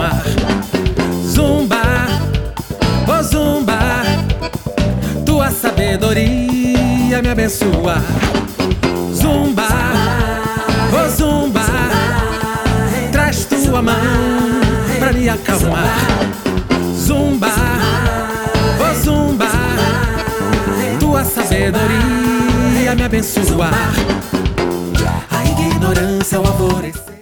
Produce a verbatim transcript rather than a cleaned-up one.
acalmar. Zumba, oh Zumba, tua sabedoria me abençoa. Zumba, oh Zumba, traz tua mão pra me acalmar. Zumba, oh Zumba, tua sabedoria me abençoar. A ignorância, o alvorecer.